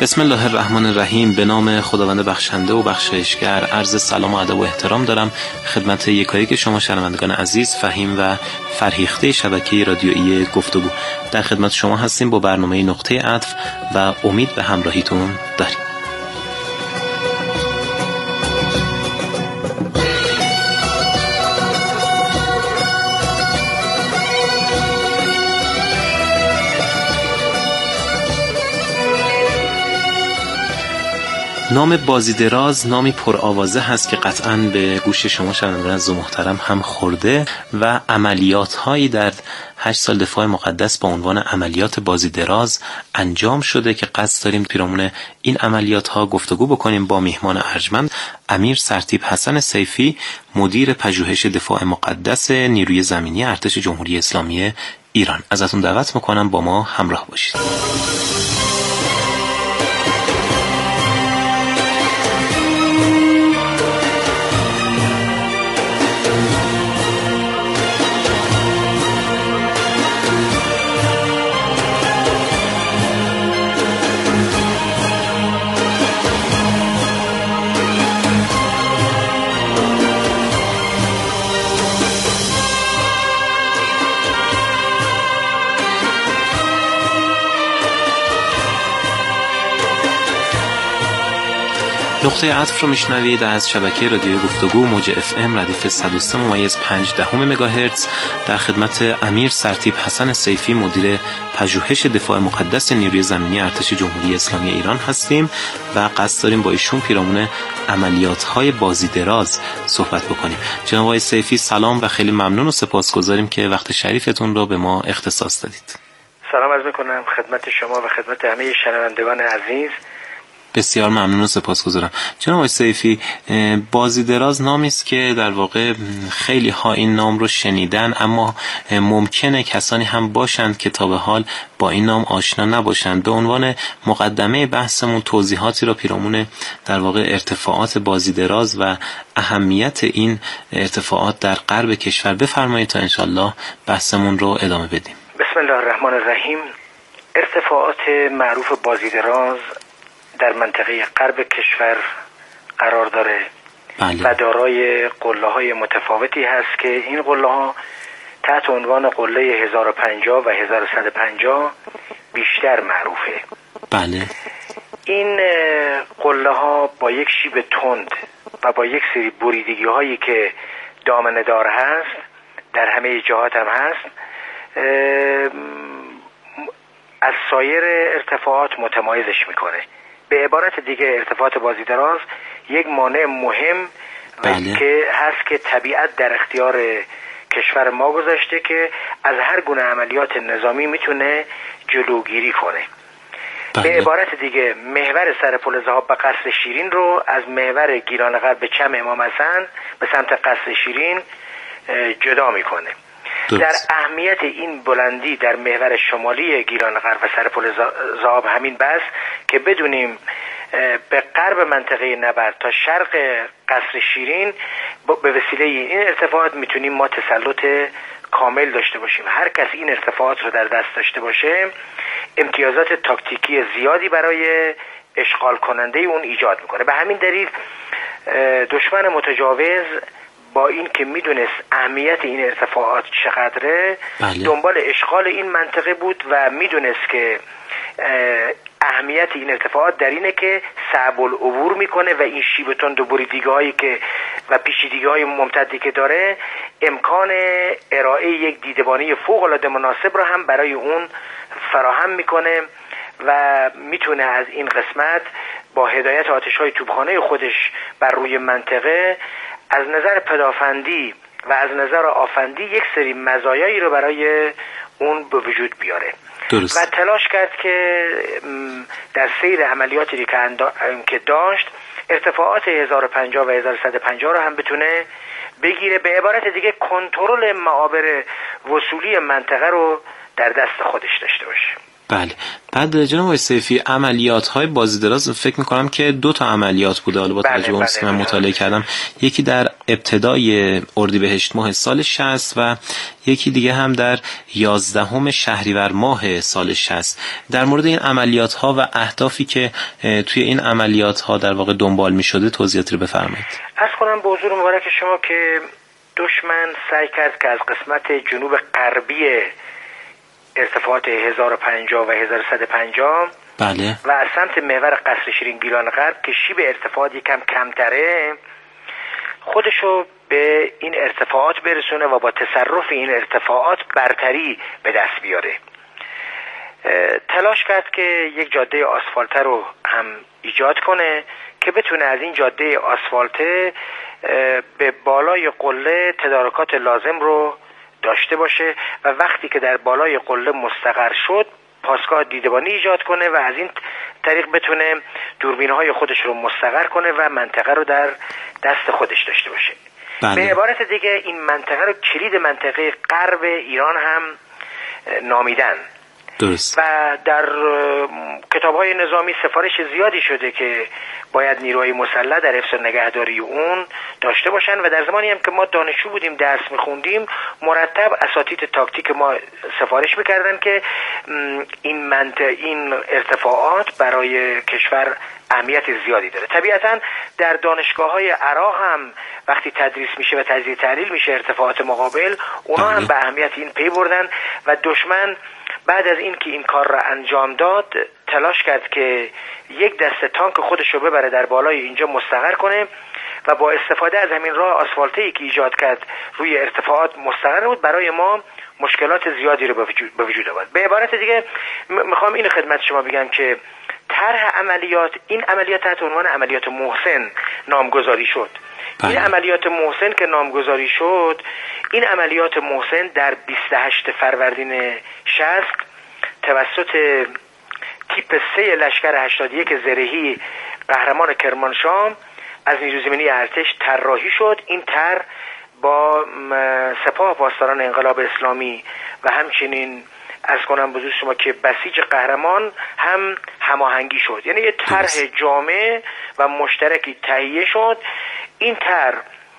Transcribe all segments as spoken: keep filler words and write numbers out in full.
بسم الله الرحمن الرحیم. به نام خداوند بخشنده و بخشایشگر عرض سلام و ادب و احترام دارم خدمت یکایک شما شنوندگان عزیز، فهیم و فرهیخته شبکه رادیویی گفتگو. در خدمت شما هستیم با برنامه نقطه عطف و امید به همراهیتون داریم. نام بازیدراز نامی پرآوازه هست که قطعاً به گوش شما شنوندگان عزیز و محترم هم خورده و عملیات هایی در هشت سال دفاع مقدس با عنوان عملیات بازیدراز انجام شده که قصد داریم پیرامون این عملیات ها گفتگو بکنیم با میهمان ارجمند امیر سرتیپ حسن سیفی، مدیر پژوهش دفاع مقدس نیروی زمینی ارتش جمهوری اسلامی ایران. ازتون دعوت میکنم با ما همراه باشید. نقطه عطف رو میشنوید از شبکه رادیویی گفتگو موج اف ام ردیف صد و سه ممیز پنج دهم مگاهرتز. در خدمت امیر سرتیپ حسن سیفی، مدیر پژوهش دفاع مقدس نیروی زمینی ارتش جمهوری اسلامی ایران هستیم و قصد داریم با ایشون پیرامون عملیات‌های بازیدراز صحبت بکنیم. جناب آقای سیفی سلام و خیلی ممنون و سپاسگزاریم که وقت شریفتون رو به ما اختصاص دادید. سلام عرض می‌کنم خدمت شما و خدمت همه شنوندگان عزیز. بسیار ممنون و سپاسگزارم. جناب آقای سیفی، بازیدراز نامی است که در واقع خیلی ها این نام رو شنیدن، اما ممکنه کسانی هم باشند که تا به حال با این نام آشنا نباشند. به عنوان مقدمه بحثمون توضیحاتی رو پیرامون در واقع ارتفاعات بازیدراز و اهمیت این ارتفاعات در غرب کشور بفرمایید تا انشالله بحثمون رو ادامه بدیم. بسم الله الرحمن الرحیم. ارتفاعات معروف بازیدراز در منطقه غرب کشور قرار داره. بله. و دارای قله‌های متفاوتی هست که این قله‌ها تحت عنوان قله هزار و پنجاه و هزار و صد و پنجاه بیشتر معروفه. بله. این قله‌ها با یک شیب تند و با یک سری بریدگی هایی که دامنه دار هست، در همه جهات هم هست، از سایر ارتفاعات متمایزش میکنه. به عبارت دیگه ارتفاعات بازیدراز یک مانع مهم بله. که هست که طبیعت در اختیار کشور ما گذاشته که از هر گونه عملیات نظامی میتونه جلوگیری کنه. بله. به عبارت دیگه محور سر پل ذهاب به قصر شیرین رو از محور گیلان غرب به چم امام حسن به سمت قصر شیرین جدا میکنه. درست. در اهمیت این بلندی در محور شمالی گیلان غرب و سر پل ذهاب همین بس که بدونیم به غرب منطقه نبرد تا شرق قصر شیرین به وسیله این ارتفاعات میتونیم ما تسلط کامل داشته باشیم. هر کس این ارتفاعات رو در دست داشته باشه امتیازات تاکتیکی زیادی برای اشغال کننده اون ایجاد میکنه. به همین دلیل دشمن متجاوز با این که میدونست اهمیت این ارتفاعات چقدره بله. دنبال اشغال این منطقه بود و میدونست که اهمیت این ارتفاعات در اینه که صعب العبور میکنه و این شیب تند و بریدگی هایی که و پیچیدگی های ممتدی که داره امکان ارائه یک دیدبانی فوق العاده مناسب رو هم برای اون فراهم میکنه و میتونه از این قسمت با هدایت آتش های توپخانه خودش بر روی منطقه از نظر پدافندی و از نظر آفندی یک سری مزایایی رو برای اون به وجود بیاره. درست. و تلاش کرد که در سیر عملیاتی که داشت ارتفاعات هزار و پنجاه و هزار و صد و پنجاه رو هم بتونه بگیره. به عبارت دیگه کنترل معابر وصولی منطقه رو در دست خودش داشته باشه. بله. بعد جناب آقای سیفی، عملیات های بازیدراز فکر میکنم که دو تا عملیات بوده، حالا با توجه به اون که من مطالعه کردم، یکی در ابتدای اردیبهشت ماه سال شصت و یکی دیگه هم در یازدهم شهریور ماه سال شصت. در مورد این عملیات ها و اهدافی که توی این عملیات ها در واقع دنبال میشده توضیحاتی رو بفرمایید. عرض کنم به حضور مبارک شما که دشمن سعی کرد که از قسمت جنوب غربی ارتفاعات هزار و پنجاه و هزار و صد و پنجاه بله. و از سمت محور قصر شیرین گیلان غرب که شیب ارتفاعات یکم کمتره خودشو به این ارتفاعات برسونه و با تصرف این ارتفاعات برتری به دست بیاره. تلاش کرد که یک جاده آسفالته رو هم ایجاد کنه که بتونه از این جاده آسفالته به بالای قله تدارکات لازم رو داشته باشه و وقتی که در بالای قله مستقر شد پاسگاه دیدبانی ایجاد کنه و از این طریق بتونه دوربین‌های خودش رو مستقر کنه و منطقه رو در دست خودش داشته باشه. بله. به عبارت دیگه این منطقه رو کلید منطقه غرب ایران هم نامیدن. درست. و در کتاب‌های نظامی سفارش زیادی شده که باید نیروهای مسلح در حفظ و نگهداری اون داشته باشن و در زمانی هم که ما دانشجو بودیم درس میخوندیم مرتب اساتید تاکتیک ما سفارش میکردن که این منطقه این ارتفاعات برای کشور اهمیت زیادی داره. طبیعتاً در دانشگاه‌های عراق هم وقتی تدریس میشه و تجزیه تحلیل میشه ارتفاعات مقابل اونا هم به اهمیت این پی بردن و دشمن بعد از این که این کار را انجام داد تلاش کرد که یک دسته تانک خودش رو ببره در بالای اینجا مستقر کنه و با استفاده از همین راه آسفالته‌ای که ایجاد کرد روی ارتفاعات مستقر بود برای ما مشکلات زیادی رو به وجود آورد. به عبارت دیگه میخوام این خدمت شما بگم که طرح عملیات این عملیات تحت عنوان عملیات محسن نامگذاری شد. بله. این عملیات محسن که نامگذاری شد این عملیات محسن در بیست و هشتم فروردین شصت توسط تیپ سه لشکر هشتاد و یک زرهی قهرمان کرمانشاه از نیروی زمینی ارتش طراحی شد. این طرح با سپاه پاسداران انقلاب اسلامی و همچنین از کنم بزرگ شما که بسیج قهرمان هم هماهنگی شد، یعنی یه طرح جامع و مشترکی تهیه شد. این طرح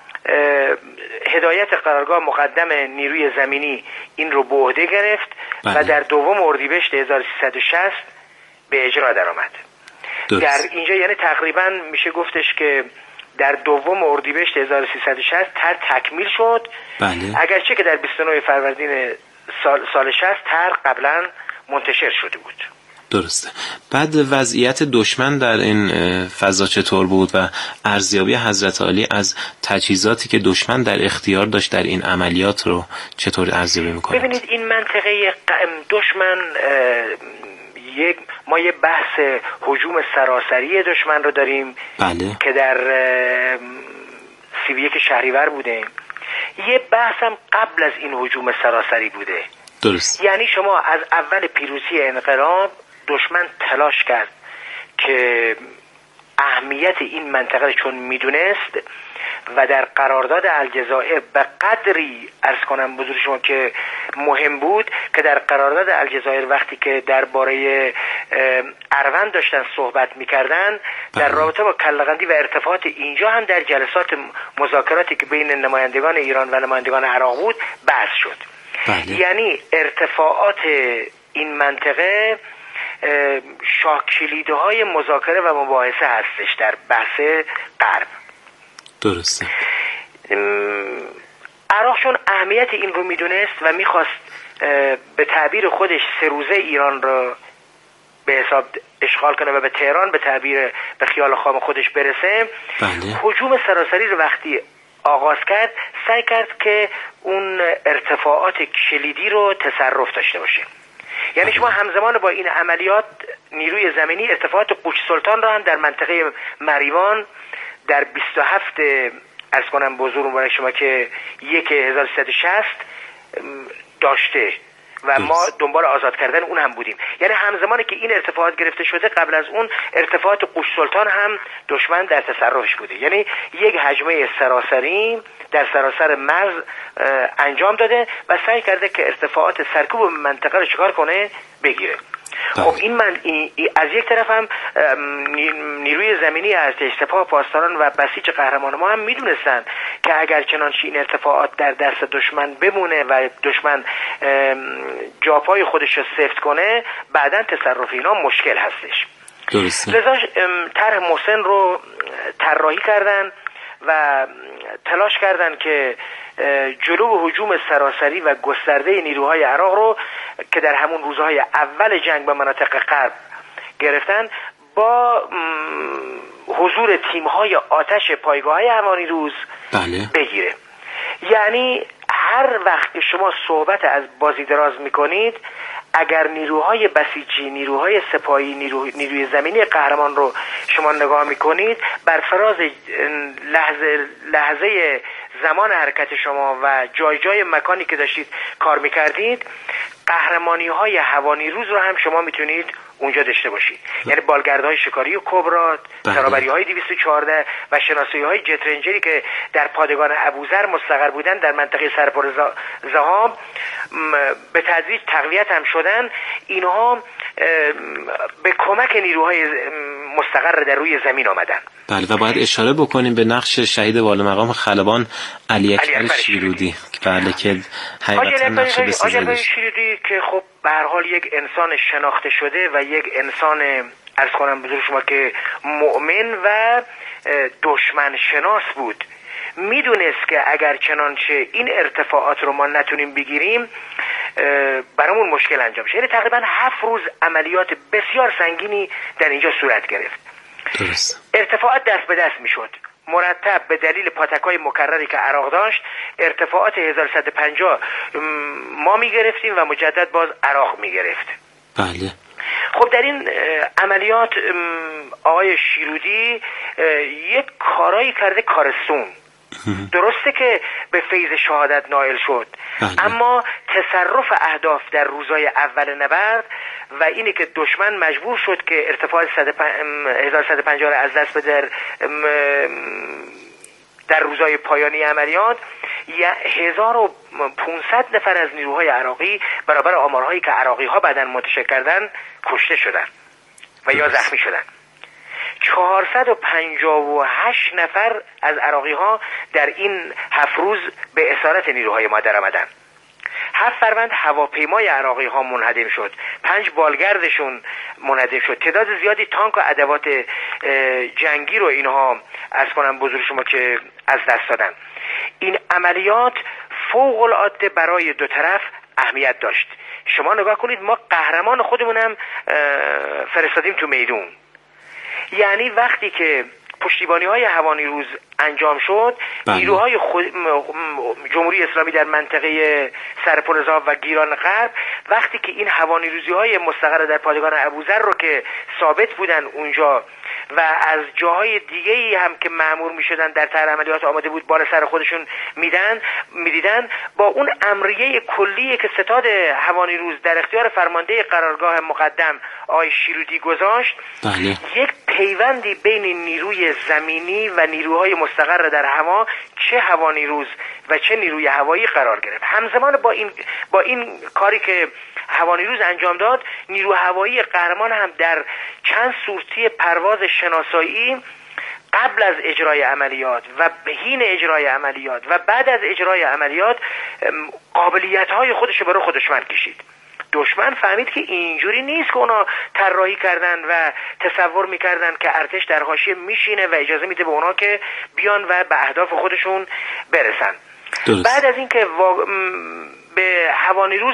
هدایت قرارگاه مقدم نیروی زمینی این رو به عهده گرفت و در دوم اردیبهشت هزار و سیصد و شصت به اجرا درآمد. در اینجا یعنی تقریبا میشه گفتش که در دوم اردیبهشت هزار و سیصد و شصت طرح تکمیل شد. بله. اگرچه که در بیست و نهم فروردین سال سال شصت طرح قبلا منتشر شده بود. درسته. بعد وضعیت دشمن در این فضا چطور بود و ارزیابی حضرت عالی از تجهیزاتی که دشمن در اختیار داشت در این عملیات رو چطور ارزیابی میکنید؟ ببینید این منطقه دشمن یک ما یه بحث هجوم سراسری دشمن رو داریم. بله. که در سی و یک شهریور بوده. یه بحث هم قبل از این هجوم سراسری بوده. درست. یعنی شما از اول پیروزی انقلاب دشمن تلاش کرد که اهمیت این منطقه چون میدونست و در قرارداد الجزایر به قدری عرض کنم بزرگ شما که مهم بود که در قرارداد الجزایر وقتی که درباره اروند داشتن صحبت میکردن در رابطه با کله‌قندی و ارتفاعات اینجا هم در جلسات مذاکراتی که بین نمایندگان ایران و نمایندگان عراق بود بحث شد. بله. یعنی ارتفاعات این منطقه شاکلیدهای مذاکره و مباحثه هستش در بحث غرب. درسته. عراق چون اهمیت این رو میدونست و میخواست به تعبیر خودش سه روزه ایران رو به حساب اشغال کنه و به تهران به تعبیر به خیال خام خودش برسه. بله. هجوم سراسری رو وقتی آغاز کرد سعی کرد که اون ارتفاعات کلیدی رو تصرف داشته باشه. یعنی شما همزمان با این عملیات نیروی زمینی ارتفاعات قوچ سلطان را هم در منطقه مریوان در بیست و هفت از کنم بزرگ برای شما که یک هزار و سیصد و شصت داشته و ما دنبال آزاد کردن اون هم بودیم. یعنی همزمانی که این ارتفاعات گرفته شده قبل از اون ارتفاعات قوچ سلطان هم دشمن در تصرفش بوده. یعنی یک هجمه سراسری در سراسر مرز انجام داده و سعی کرده که ارتفاعات سرکوب منطقه رو چکار کنه بگیره. خب این من این از یک طرف هم نیروی زمینی ارتش، سپاه پاسداران و بسیج قهرمان ما هم میدونستن که اگر چنانچه این ارتفاعات در دست دشمن بمونه و دشمن جاپای خودش رو سفت کنه، بعداً تصرف اینا مشکل هستش. درسته. لذا طرح محسن رو طراحی کردن و تلاش کردن که جلو هجوم سراسری و گسترده نیروهای عراق رو که در همون روزهای اول جنگ به مناطق غرب گرفتن، با حضور تیم‌های آتش پایگاه‌های هوانیروز بله. بگیره. یعنی هر وقت که شما صحبت از بازی دراز میکنید، اگر نیروهای بسیجی، نیروهای سپاهی، نیرو، نیروی زمینی قهرمان رو شما نگاه میکنید، بر فراز لحظه لحظه زمان حرکت شما و جای جای مکانی که داشتید کار میکردید، قهرمانی های هوانیروز رو هم شما میتونید اونجا داشته باشید. یعنی بالگردهای شکاری و کبرا، ترابری های دویست و چهارده و شناسایی های جت رنجری که در پادگان ابوذر مستقر بودن در منطقه سرپر زهاب به تدریج تقویت هم شدن. اینها به کمک نیروهای مستقر در روی زمین آمدن. بله، و باید اشاره بکنیم به نقش شهید والا مقام خلبان علی اکبر شیرودی. بله که حقیقتا نقش بسیاری داشت. شیرودی که خب به هر حال یک انسان شناخته شده و یک انسان عرض کنم بزرگ شما که مؤمن و دشمن شناس بود، میدونست که اگر چنانچه این ارتفاعات رو ما نتونیم بگیریم برامون مشکل انجام شه. یعنی تقریبا هفت روز عملیات بسیار سنگینی در اینجا صورت گرفت. درست. ارتفاعات دست به دست میشد مرتب به دلیل پاتک‌های مکرری که عراق داشت. ارتفاعات هزار و صد و پنجاه ما میگرفتیم و مجدد باز عراق میگرفت. بله. خب در این عملیات آقای شیرودی یک کارایی کرده کارستون. درسته که به فیض شهادت نائل شد، بله. اما تصرف اهداف در روزهای اول نبرد و اینه که دشمن مجبور شد که ارتفاع هزار و صد و پنجاه را از دست بده در در روزهای پایانی عملیات. هزار و پانصد نفر از نیروهای عراقی برابر آمارهایی که عراقی ها بعداً منتشر کردن کشته شدن و یا زخمی شدن. چهارصد و پنجاه و هشت نفر از عراقی ها در این هفت روز به اسارت نیروهای ما در آمدن. هفت فروند هواپیمای عراقی ها منهدم شد، پنج بالگردشون منهدم شد، تعداد زیادی تانک و ادوات جنگی رو اینها از کنم بزرگ شما که از دست دادن. این عملیات فوق العاده برای دو طرف اهمیت داشت. شما نگاه کنید، ما قهرمان خودمونم فرستادیم تو میدون. یعنی وقتی که پشتیبانی های هوانیروز انجام شد، نیروهای خود... جمهوری اسلامی در منطقه سرپرزاب و گیلان غرب وقتی که این هوانیروزی های مستقر در پادگان ابوذر رو که ثابت بودن اونجا و از جاهای دیگه‌ای هم که مأمور می‌شدن در طرح عملیات آماده بود بالا سر خودشون میدن میدیدن، با اون امریه کلی که ستاد هوانیروز در اختیار فرمانده قرارگاه مقدم آقای شیرودی گذاشت، بله. یک پیوندی بین نیروی زمینی و نیروهای مستقر در هوا، چه هوانیروز و چه نیروی هوایی قرار گرفت. همزمان با این با این کاری که هوانیروز انجام داد، نیرو هوایی قهرمان هم در چند صورتی پرواز شناسایی قبل از اجرای عملیات و حین اجرای عملیات و بعد از اجرای عملیات قابلیت‌های خودش رو برای خود دشمن کشید. دشمن فهمید که اینجوری نیست که اونا طراحی کردن و تصور میکردن که ارتش در حاشیه میشینه و اجازه میده به اونا که بیان و به اهداف خودشون برسن. درست. بعد از اینکه وا... به هوانیروز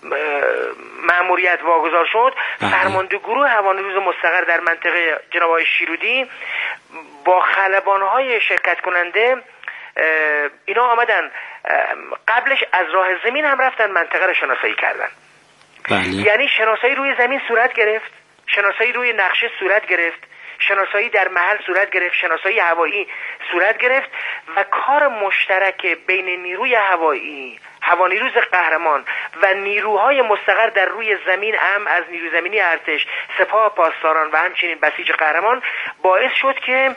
مأموریت واگذار شد، فرمانده گروه هوانیروز مستقر در منطقه جناب آقای شیرودی با خلبان‌های شرکت کننده اینا آمدن، قبلش از راه زمین هم رفتن منطقه رو شناسایی کردن. بله. یعنی شناسایی روی زمین صورت گرفت، شناسایی روی نقشه صورت گرفت، شناسایی در محل صورت گرفت، شناسایی هوایی صورت گرفت و کار مشترک بین نیروی هوایی، هوانیروز قهرمان و نیروهای مستقر در روی زمین هم از نیروی زمینی ارتش، سپاه پاسداران و همچنین بسیج قهرمان باعث شد که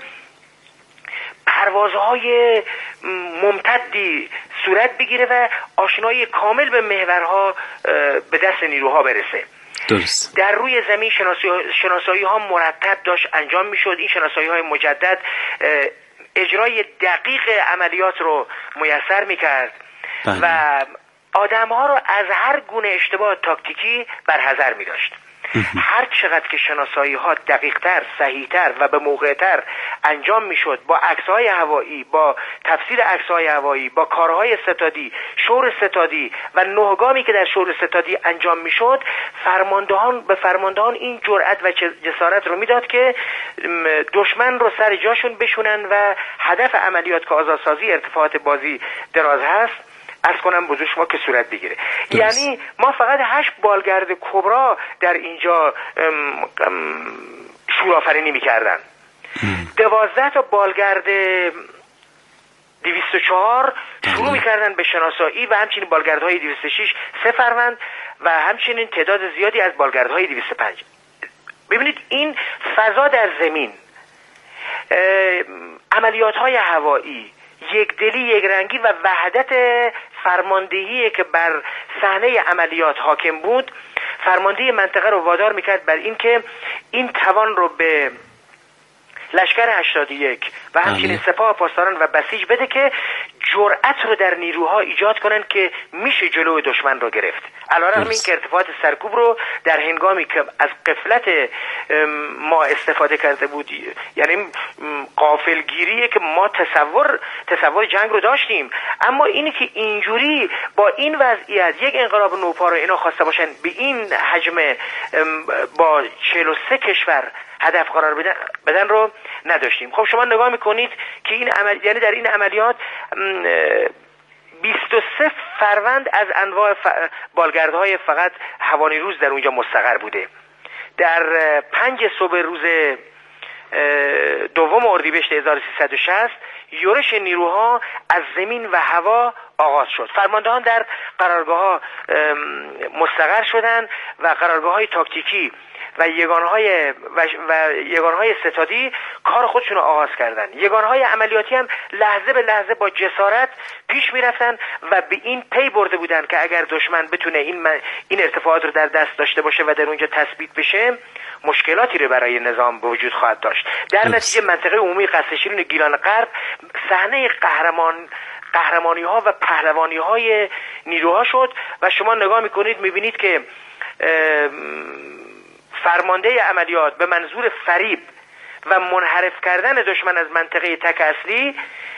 پروازهای ممتدی صورت بگیره و آشنایی کامل به محورها به دست نیروها برسه. درست. در روی زمین شناسایی ها مرتب داشت انجام میشد. این شناسایی های مجدد اجرای دقیق عملیات رو میسر میکرد و آدم ها رو از هر گونه اشتباه تاکتیکی برحذر میداشت. هر چقدر که شناسایی ها دقیقتر، صحیحتر و به موقعتر انجام میشد، با عکس‌های هوایی، با تفسیر عکس‌های هوایی، با کارهای ستادی، شور ستادی و نهگامی که در شور ستادی انجام میشد، فرماندهان به فرماندهان این جرأت و جسارت رو میداد که دشمن رو سر جاشون بشونن و هدف عملیات که آزادسازی ارتفاعات بازی دراز هست از کنم بزرگ شما که صورت بگیره. درست. یعنی ما فقط هشت بالگرد کبرا در اینجا شورآفرینی میکردن، دوازده تا بالگرد دویست و چهار شروع میکردن به شناسایی و همچنین بالگردهای دویست و شش سه فروند و همچنین تعداد زیادی از بالگردهای دویست و پنج. ببینید این فضا در زمین، عملیات های هوایی، یک دلی، یک رنگی و وحدت فرماندهی که بر صحنه عملیات حاکم بود، فرماندهی منطقه رو وادار میکرد بر این که این توان رو به لشکر هشتاد و یک و همچنین سپاه پاسداران و بسیج بده که جرأت رو در نیروها ایجاد کنن که میشه جلوی دشمن رو گرفت. علیرغم این که ارتفاعات سرکوب رو در هنگامی که از غفلت ما استفاده کرده بود، یعنی غافلگیریه که ما تصور تصور جنگ رو داشتیم، اما اینی که اینجوری با این وضعیت یک انقلاب نوپا رو اینا خواسته باشن به این حجم با چهل و سه کشور هدف قرار بدن, بدن رو نداشتیم. خب شما نگاه میکنید که این عمل، یعنی در این عملیات بیست و سه فروند از انواع ف... بالگردهای فقط هوانیروز در اونجا مستقر بوده. در پنج صبح روز دوم اردیبهشت هزار و سیصد و شصت یورش نیروها از زمین و هوا آغاز شد. فرماندهان در قرارگاه ها مستقر شدند و قرارگاه های تاکتیکی و یگانهای و, و یگانهای ستادی کار خودشون رو آغاز کردن. یگانهای عملیاتی هم لحظه به لحظه با جسارت پیش میرفتن و به این پی برده بودن که اگر دشمن بتونه این این ارتفاعات رو در دست داشته باشه و در اونجا تثبیت بشه، مشکلاتی رو برای نظام به وجود خواهد داشت. در نتیجه منطقه عمومی قصر شیرین گیلان غرب صحنه قهرمان قهرمانی ها و پهلوانی های نیروها شد و شما نگاه میکنید میبینید که فرمانده عملیات به منظور فریب و منحرف کردن دشمن از منطقه تک اصلی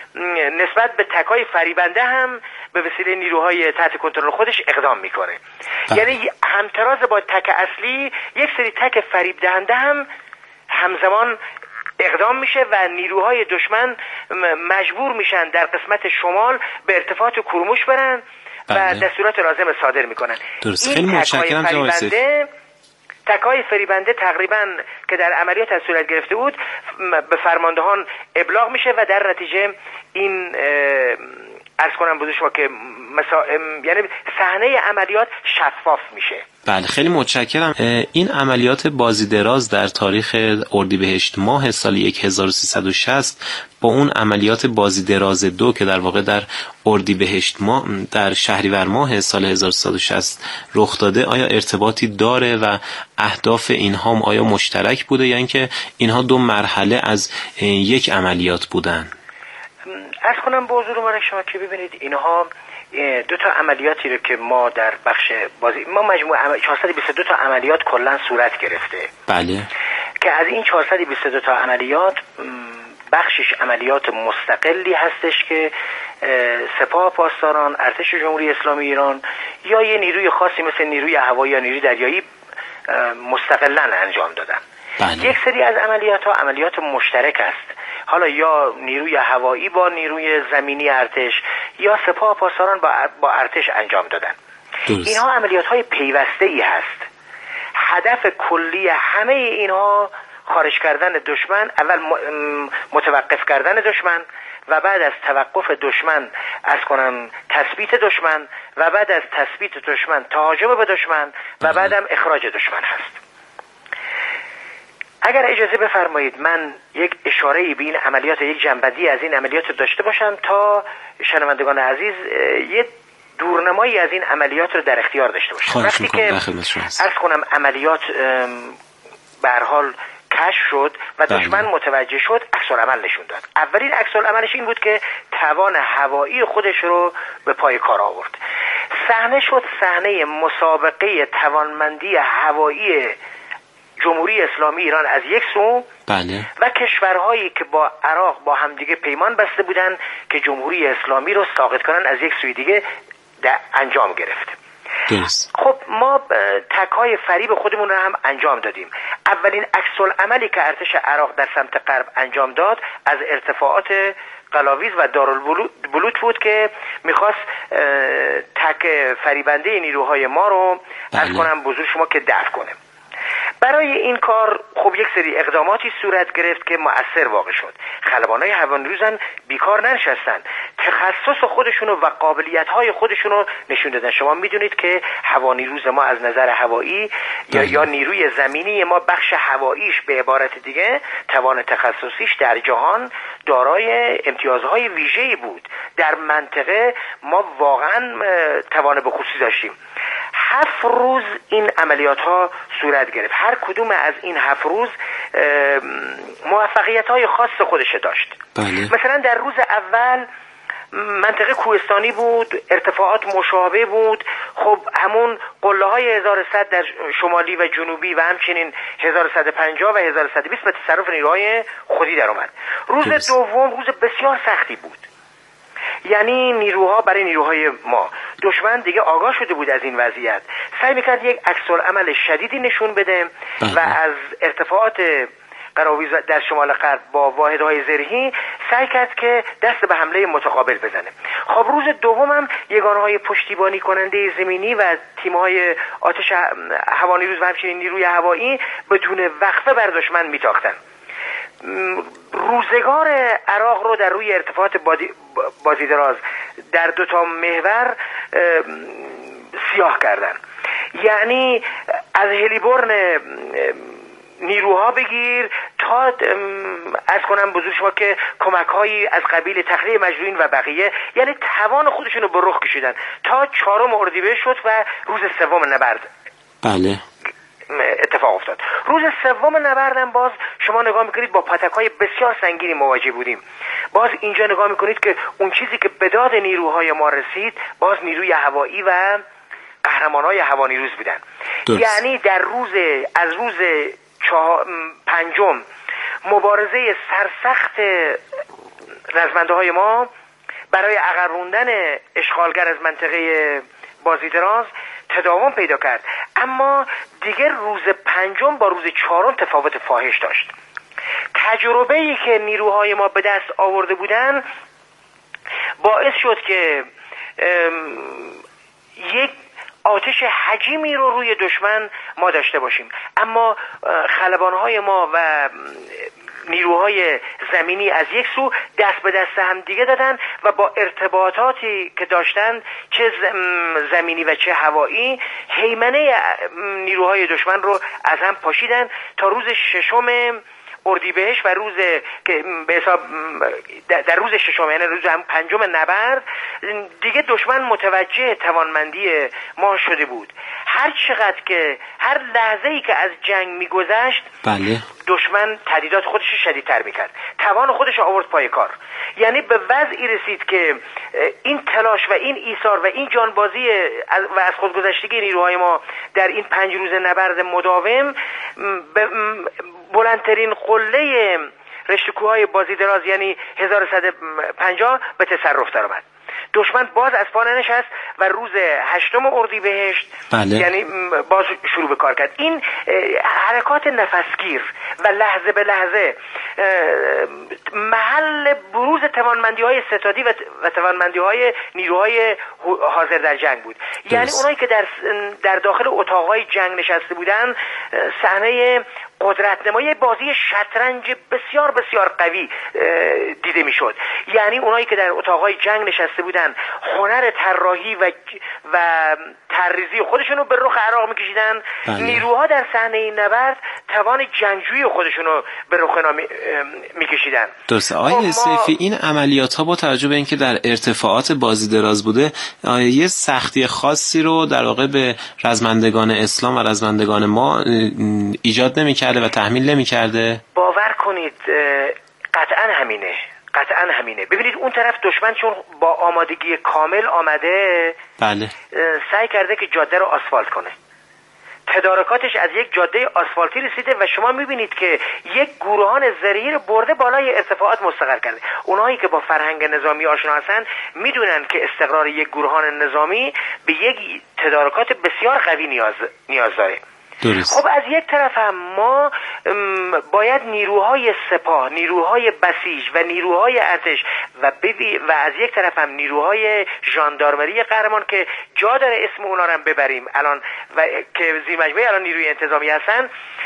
نسبت به تکای فریبنده هم به وسیله نیروهای تحت کنترل خودش اقدام میکنه. یعنی همتراز با تک اصلی یک سری تک فریب دهنده هم همزمان اقدام میشه و نیروهای دشمن مجبور میشن در قسمت شمال به ارتفاعات کرموش برن و دستورات لازم صادر میکنن. درست. خیلی متشکرم جناب آقای تکای فریبنده تقریبا که در عملیات از صورت گرفته بود به فرماندهان ابلاغ میشه و در نتیجه این عرض کنم بودو شما که مسا... یعنی صحنه عملیات شفاف میشه. بله خیلی متشکرم. این عملیات بازی دراز در تاریخ اردیبهشت ماه سال هزار و سیصد و شصت با اون عملیات بازی دراز دو که در واقع در اردیبهشت ماه در شهریور ماه سال هزار و سیصد و شصت رخ داده، آیا ارتباطی داره و اهداف اینها هم آیا مشترک بوده یا اینکه اینها دو مرحله از یک عملیات بودن؟ عرض کنم به حضور من شما که ببینید اینها دو تا عملیاتی رو که ما در بخش بازی ما مجموع چهارصد و بیست و دو تا عملیات کلا صورت گرفته. بله. که از این چهارصد و بیست و دو تا عملیات بخشش عملیات مستقلی هستش که سپاه پاسداران، ارتش جمهوری اسلامی ایران یا یه نیروی خاصی مثل نیروی هوایی یا نیروی دریایی مستقلاً انجام دادن. بله. یک سری از عملیات ها عملیات مشترک است، حالا یا نیروی هوایی با نیروی زمینی ارتش یا سپاه پاسداران با با ارتش انجام دادن. درست. اینها عملیات های پیوسته ای هست. هدف کلی همه اینها خارج کردن دشمن، اول متوقف کردن دشمن و بعد از توقف دشمن از کنم تثبیت دشمن و بعد از تثبیت دشمن تهاجم به دشمن و بعدم اخراج دشمن هست. اگر اجازه بفرمایید من یک اشاره‌ای به این عملیات، یک جنبندی از این عملیات داشته باشم تا شنوندگان عزیز یه دورنمایی از این عملیات رو در اختیار داشته باشن. وقتی که عرض کنم عملیات به هر حال کشف شد و دشمن متوجه شد، عکس العمل نشون داد. اولین عکس العملش این بود که توان هوایی خودش رو به پای کار آورد. صحنه شد صحنه مسابقه توانمندی هوایی جمهوری اسلامی ایران از یک سو، بله، و کشورهایی که با عراق با همدیگه پیمان بسته بودن که جمهوری اسلامی رو ساقط کنن از یک سوی دیگه در انجام گرفت. درست. خب ما تک‌های فریب خودمون رو هم انجام دادیم. اولین عکس‌العملی که ارتش عراق در سمت غرب انجام داد از ارتفاعات قلاویز و دارالبلوت بود که میخواست تک فریبنده نیروهای ما رو بله. از کنم بزرگ شما که دفع کنه. برای این کار خب یک سری اقداماتی صورت گرفت که مؤثر واقع شد. خلبانای هوانیروزن بیکار ننشستن، تخصص خودشونو و قابلیت‌های خودشونو نشون دادن. شما میدونید که هوانیروز ما از نظر هوایی یا یا نیروی زمینی ما بخش هواییش به عبارت دیگه توان تخصصیش در جهان دارای امتیازهای ویژه‌ای بود. در منطقه ما واقعا توان به خصوصی داشتیم. هفت روز این عملیات ها صورت گرفت. هر کدوم از این هفت روز موفقیت های خاص خودش داشت. بله. مثلا در روز اول منطقه کوهستانی بود، ارتفاعات مشابه بود. خب همون قله های هزار و صد در شمالی و جنوبی و همچنین هزار و صد و پنجاه و هزار و صد و بیست به تصرف نیروهای خودی در اومد. روز درست. دوم روز بسیار سختی بود. یعنی نیروها برای نیروهای ما، دشمن دیگه آگاه شده بود از این وضعیت، سعی میکرد یک عکس‌العمل شدیدی نشون بده و از ارتفاعات قراویز در شمال غرب با واحدهای زرهی سعی کرد که دست به حمله متقابل بزنه. خب روز دوم هم یگانه‌های پشتیبانی کننده زمینی و تیم‌های آتش هوانیروز و همچنین نیروی هوایی بدون وقفه بر دشمن میتاختن. روزگار عراق رو در روی ارتفاعات بازی دراز در دو تا محور سیاه کردن. یعنی از هلیبرن نیروها بگیر تا از کنم بزرگ شما که کمک هایی از قبیل تخلیه مجروحین و بقیه، یعنی توان خودشون رو به رخ کشیدن تا چهارم اردیبهشت شد و روز سوم نبرد بله اتفاق افتاد. روز سوم نبردم باز شما نگاه میکنید با پتک‌های بسیار سنگینی مواجه بودیم. باز اینجا نگاه میکنید که اون چیزی که به داد نیروهای ما رسید باز نیروی هوایی و قهرمانای هوانیروز بودن. درست. یعنی در روز از روز چه... پنجم مبارزه سرسخت رزمنده های ما برای عقب راندن اشغالگر از منطقه بازیدراز تداوم پیدا کرد، اما دیگه روز پنجم با روز چهارم تفاوت فاحش داشت. تجربه‌ای که نیروهای ما به دست آورده بودن باعث شد که یک آتش حجیمی رو روی دشمن ما داشته باشیم، اما خلبانهای ما و نیروهای زمینی از یک سو دست به دست هم دیگه دادن و با ارتباطاتی که داشتن چه زمینی و چه هوایی هیمنه نیروهای دشمن رو از هم پاشیدن تا روز ششم اردیبهشت و روز که به حساب در روز ششم یعنی روز هم پنجم نبرد دیگه دشمن متوجه توانمندی ما شده بود. هر چقدر که هر لحظه‌ای که از جنگ میگذشت بله دشمن تهدیدات خودش شدیدتر میکرد، توان خودش آورد پای کار. یعنی به وضعی رسید که این تلاش و این ایثار و این جانبازی و از خودگذشتگی نیروهای ما در این پنج روز نبرد مداوم بلندترین قله رشته کوههای بازی دراز یعنی هزار و صد و پنجاه به تصرف در آمد. دشمن باز از پا ننشست و روز هشتم اردیبهشت بله. یعنی باز شروع به کار کرد. این حرکات نفسگیر و لحظه به لحظه محل بروز توانمندی های ستادی و توانمندی های نیروهای حاضر در جنگ بود. یعنی اونایی که در در داخل اتاقهای جنگ نشسته بودن صحنه قدرت نمایی، بازی شطرنج بسیار بسیار قوی دیده میشد. یعنی اونایی که در اتاقای جنگ نشسته بودن هنر طراحی و و طرحریزی خودشون رو به رخ عراق میکشیدن، نیروها در صحنه نبرد توان جنگجویی خودشون رو به رخ میکشیدن. درسته. آقای سیفی، این عملیات ها با توجه به اینکه در ارتفاعات بازی دراز بوده یه سختی خاصی رو در واقع به رزمندگان اسلام و رزمندگان ما ایجاد نمی‌کرده و تحمیل نمی‌کرده؟ باور کنید قطعا همینه، قطعا همینه. ببینید اون طرف دشمن چون با آمادگی کامل آمده، بله، سعی کرده که جاده رو آسفالت کنه. تدارکاتش از یک جاده آسفالتی رسیده و شما میبینید که یک گروهان زرهی رو برده بالای ارتفاعات مستقر کرده. اونایی که با فرهنگ نظامی آشنا هستن میدونن که استقرار یک گروهان نظامی به یک تدارکات بسیار قوی نیاز نیاز داره. درست. خب از یک طرف هم ما باید نیروهای سپاه، نیروهای بسیج و نیروهای ارتش و و از یک طرف هم نیروهای ژاندارمری قهرمان که جا داره اسم اونا رو هم ببریم الان و که زیر مجموعه الان نیروی انتظامی هستن،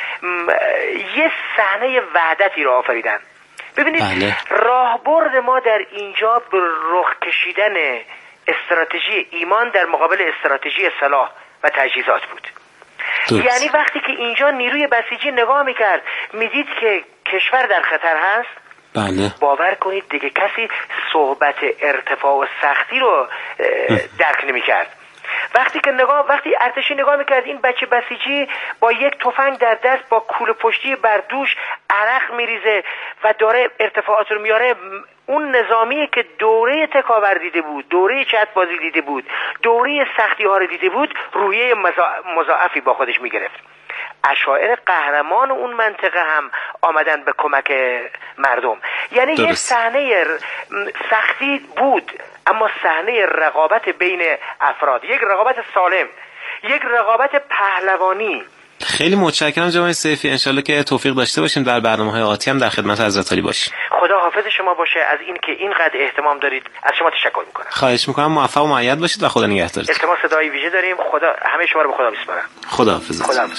یه صحنه وحدتی رو آفریدن. ببینید بله. راهبرد ما در اینجا به رخ کشیدن استراتژی ایمان در مقابل استراتژی سلاح و تجهیزات بود. درست. یعنی وقتی که اینجا نیروی بسیجی نگاه میکرد میدید که کشور در خطر هست، بله. باور کنید دیگه کسی صحبت ارتفاع و سختی رو درک نمیکرد. وقتی که نگاه وقتی ارتشی نگاه میکرد این بچه بسیجی با یک تفنگ در دست با کوله پشتی بر دوش عرق میریزه و داره ارتفاعات رو میاره، اون نظامی که دوره تکاور دیده بود، دوره چت بازی دیده بود، دوره سختی ها رو دیده بود، روحیه مضاعفی با خودش میگرفت. اشاعره قهرمان اون منطقه هم آمدن به کمک مردم. یعنی درست. یه صحنه سختی بود اما صحنه رقابت بین افراد، یک رقابت سالم، یک رقابت پهلوانی. خیلی متشکرم جناب سیفی، انشالله که توفیق داشته باشیم در برنامه‌های آتی هم در خدمت حضرت عالی باشیم. خدا حافظ شما باشه. از این که اینقدر اهتمام دارید از شما تشکر میکنم. خواهش میکنم، موفق و مؤید باشید و خدا نگهدارتون. التماس صدای ویژه داریم. خدا همه شما رو به خدا میسپارم. خدا حافظ. خدا حافظ.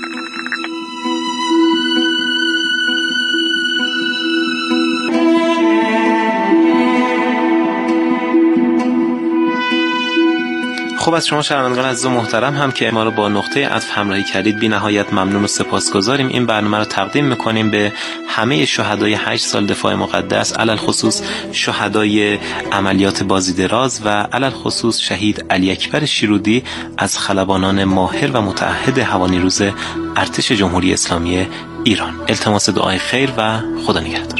خب از شما شنوندگان عزیز و محترم هم که ما رو با نقطه عطف همراهی کردید بی نهایت ممنون و سپاسگزاریم. این برنامه رو تقدیم میکنیم به همه شهدای هشت سال دفاع مقدس، علل خصوص شهدای عملیات بازی دراز و علل خصوص شهید علی اکبر شیرودی از خلبانان ماهر و متعهد هوانیروز ارتش جمهوری اسلامی ایران. التماس دعای خیر و خدا نگهدار.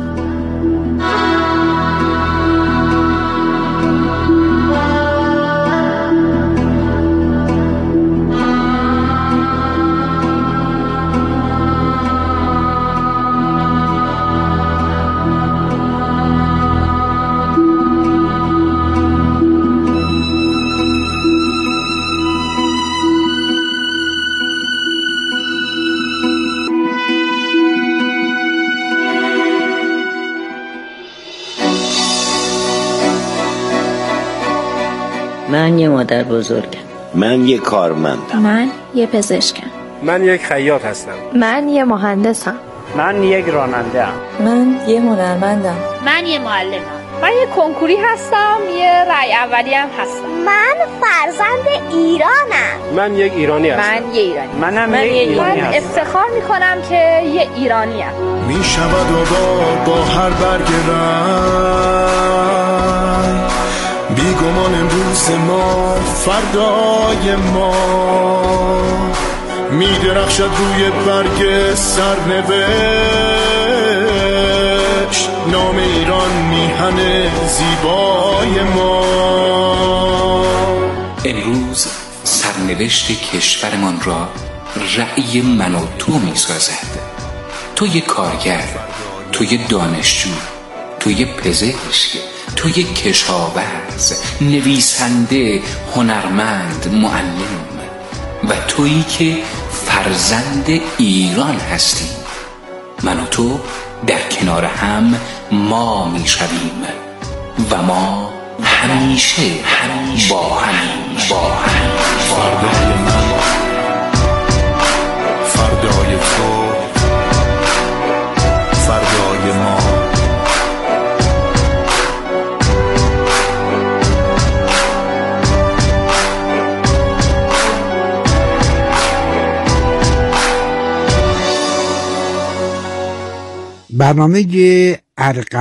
من یه مادر بزرگم. من یه کارمندم. من یه پزشکم. من یک خیاط هستم. من یه مهندسم. من یک راننده ام. من یه هنرمندم. من یه معلمم. من یه کنکوری هستم، یه رای اولی هم هستم. من فرزند ایرانم. من یک ایرانی هستم. من یه ایرانی. منم من یک ایرانی هستم. من افتخار میکنم که یه ایرانی ام. میشود آباد با هر برگ رنگ، بیگمان امروز ما فردای ما، میدرخشد روی برگ سرنوشت نام ایران میهن زیبای ما. امروز سرنوشت کشورمان را رأی من و تو میسازد. تو یه کارگر، تو یه دانشجو، تو یه پزشک، تو یک کشاورز، نویسنده، هنرمند، معلم و تویی که فرزند ایران هستی. من و تو در کنار هم ما می شویم و ما همیشه با همیم با هم. فردای من، فردای تو، برنامه ارقام